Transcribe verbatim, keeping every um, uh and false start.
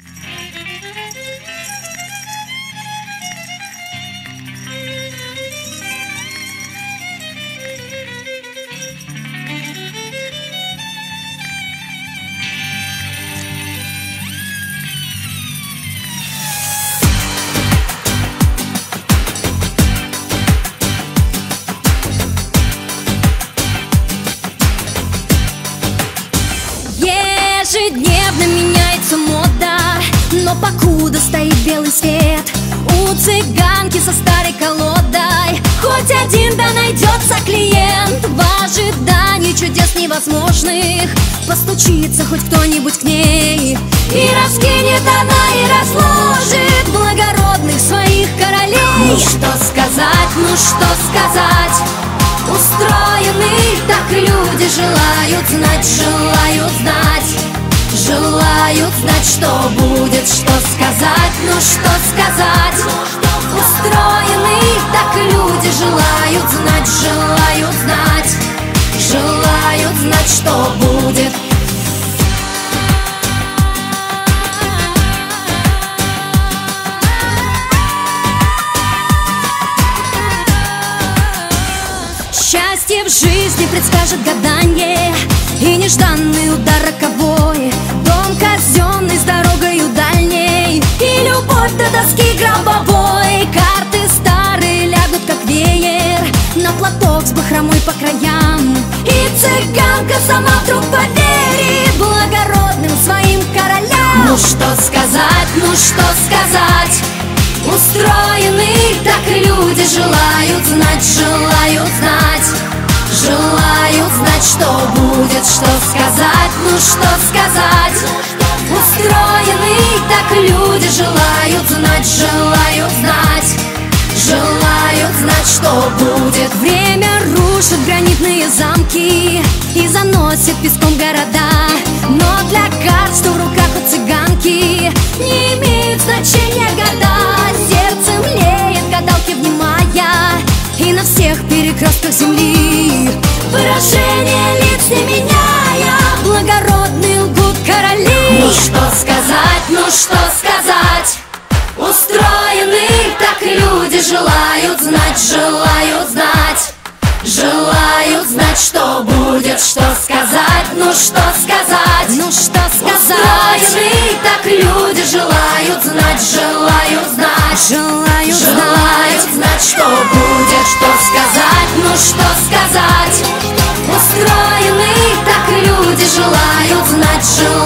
Ежедневно меняется мода, но покуда стоит белый свет, у цыганки со старой колодой хоть один да найдется клиент. В ожидании чудес невозможных постучится хоть кто-нибудь к ней, и раскинет она и разложит благородных своих королей. Ну что сказать, ну что сказать, устроены так люди, желают знать, желают знать, желают знать, что будет, что сказать, ну что сказать. Устроены так люди, желают знать, желают знать, желают знать, что будет. Счастье в жизни предскажет гаданье и нежданный удар роковой, дом казенный с дорогою дальней и любовь до доски гробовой. Карты старые лягут как веер на платок с бахромой по краям, и цыганка сама вдруг поверит благородным своим королям. Ну что сказать, ну что сказать, устроены так люди, желают знать, желают знать, желают знать, что будет, что сказать, ну что сказать. Устроены так люди, желают знать, желают знать, желают знать, что будет. Время рушит гранитные замки и заносит песком города, но для карт, что в руках у цыганки, не имеют значения года. Сердце млеет, гадалки внимая, и на всех перекрестках земли выражение лиц не меняя, благородные лгут короли. Ну что сказать, ну что сказать, устроены так люди, желают знать, желают знать, желают знать, что будет, что сказать, ну что сказать, ну что сказать. Устроены так люди, желают знать, желают знать, желают, желают знать, что будет, что сказать, ну что сказать. Устроены так люди, желают знать, желают